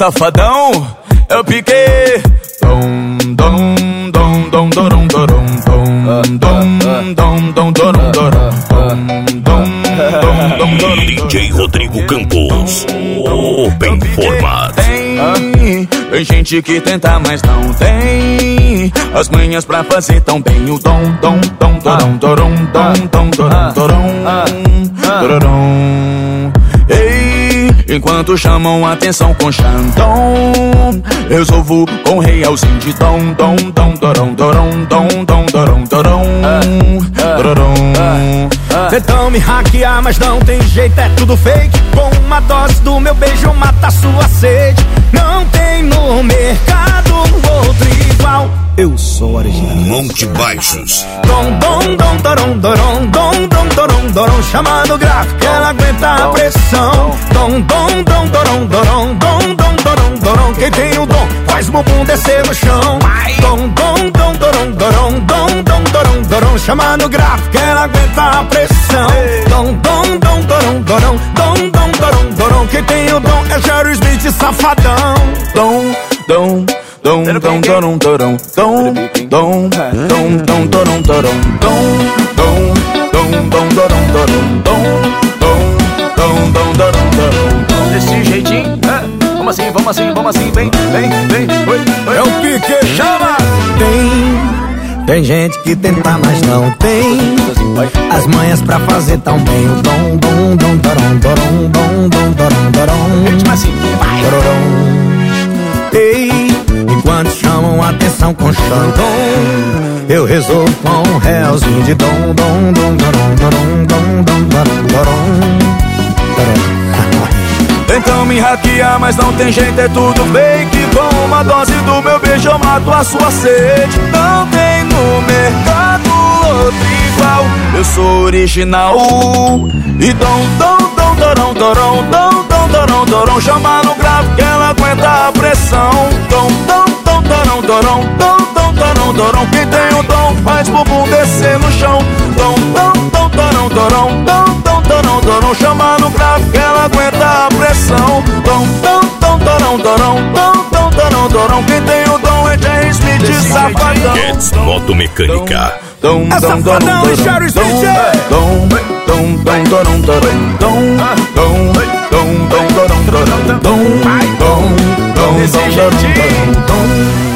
safadão, eu piquei. Dom, dom, dom, dom, dorom, dorom, dom, dom, dom, dom, dorom, dorom, dom, dom, dom, dorom. DJ Rodrigo Campos, o bem formado. Tem gente que tenta, mas não tem as manhas pra fazer tão bem o dom, dom, dom, dorom, dorom, dom, dom, dorom, dorom, dorom. Ei, enquanto chamam atenção com Xandão, resolvo com realzinho de dom, dom, dom, dorom, dorom, dom, dom, dorom, dorom, dorom. Tentam me hackear, mas não tem jeito, é tudo fake. Com uma dose do meu beijo mata sua sede. Não tem no mercado outro igual. Eu sou original. Monte Baixos. Dom, dom, dom, dorom, dorom, dom, dom, dorom, dorom. Chamando gráfico, ela aguenta a pressão. Dom, dom, dom, dorom, dorom, dom, dom, dorom, dorom. Quem tem o dom faz o bumbum descer no chão. Dom, dom, dom, dorom, dorom, dom, dom, dorom, dorom. Chamando gráfico, ela aguenta a pressão. Dom, dom, dom, dorom, dorom, dom, dom, dorom, dorom. Quem tem o dom é Jerry Smith, safadão. Dom, dom, dom, dom, dorom, dorom, dom, dom, dom, dom, dorom, dorom, dom, dom, dom, dom, dorom, dorom, dom, dom, dom, dorom, dorom. Desse jeitinho, vamos assim, vamos assim, vamos assim, vem, vem, vem, oi, oi. É o pique, chama! Tem gente que tenta, mas não tem as manhas pra fazer tão bem o dom, dom, dom, dorom, dorom, dom, dom, dorom, dorom, assim, vai. Ei, enquanto chamam atenção com Xandão, eu resolvo com um realzinho de dom, dom, dom, dorom, dorom, dom, dom, dorom, dorom. Tentam me hackear, mas não tem jeito, é tudo fake. Com uma dose do meu beijo eu mato a sua sede. Não tem no mercado outro igual. Eu sou original. E dom, dom, dom, dorom, dorom, dom, dom, dorom, dorom. Chama no grave que ela aguenta a pressão. Dom, dom, dom, dorom, dorom, dom, dom, dorom, dorom. Quem tem o dom faz bumbum descer no chão. Dom, dom, dom, dorom, dorom, dom, dom, dorom, dorom. Chama no grave que ela aguenta a pressão. Dom, dom, dom, dorom, dorom, dom, dom, dorom, dorom. Quem tem o dom é Jerry Smith, safadão. Gets Moto Mecânica. Dom, É safadão e Jerry Smith. dom, dom, dom, dorom, dorom, dom, dom, dom, dom, dorom, dorom, dom, dom, dom, dom, dorom, dom.